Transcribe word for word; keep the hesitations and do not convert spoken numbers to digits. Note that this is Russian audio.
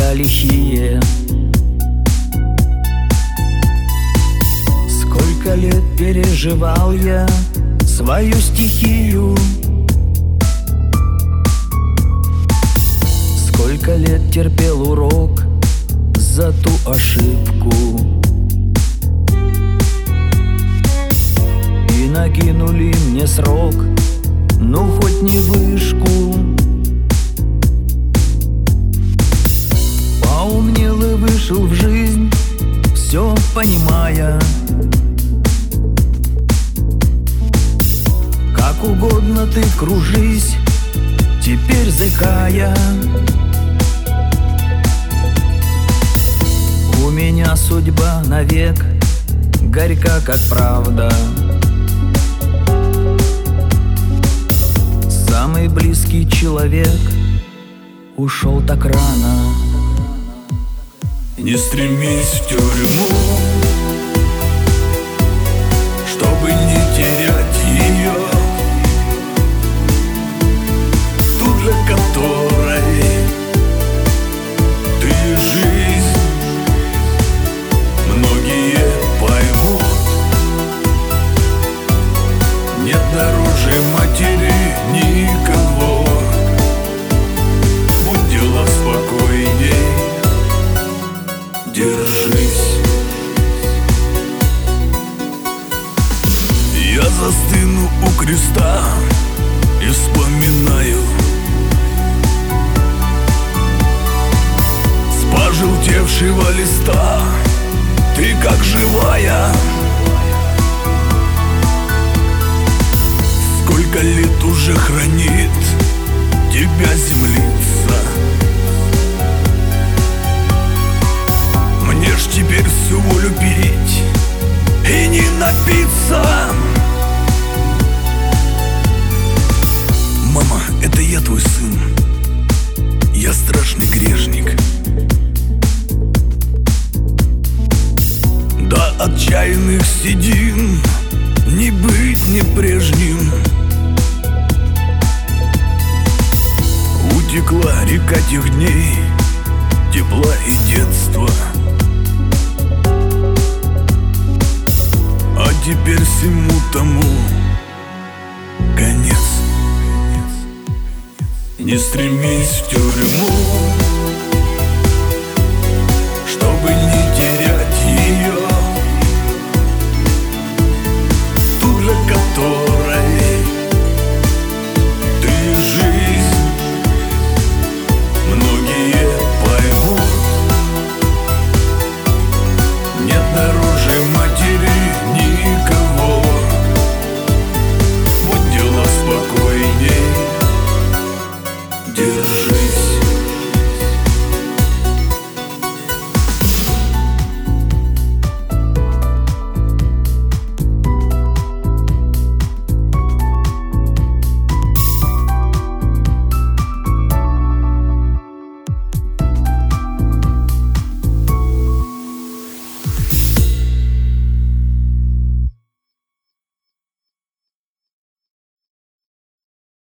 года лихие. Сколько лет переживал я свою стихию, сколько лет терпел урок за ту ошибку, и накинули мне срок, ну хоть не вышку. Поумнел и вышел в жизнь, все понимая. Как угодно ты кружись, теперь зыкая. У меня судьба навек горька, как правда. Самый близкий человек ушел так рано. Не стремись в тюрьму, чтобы не терять ее, ту, для которой ты жизнь. Многие поймут, нет дороже матери никого. Будь дела спокойней, держись. Я застыну у креста и вспоминаю с пожелтевшего листа. Ты как живая. Сколько лет уже хранит тебя землица. Мне ж теперь всю волю пить и не напиться. Мама, это я твой сын, я страшный грешник. До отчаянных седин не быть не прежним. Утекла река тех дней, тепла и детства. А теперь всему тому конец. Не стремись в тюрьму,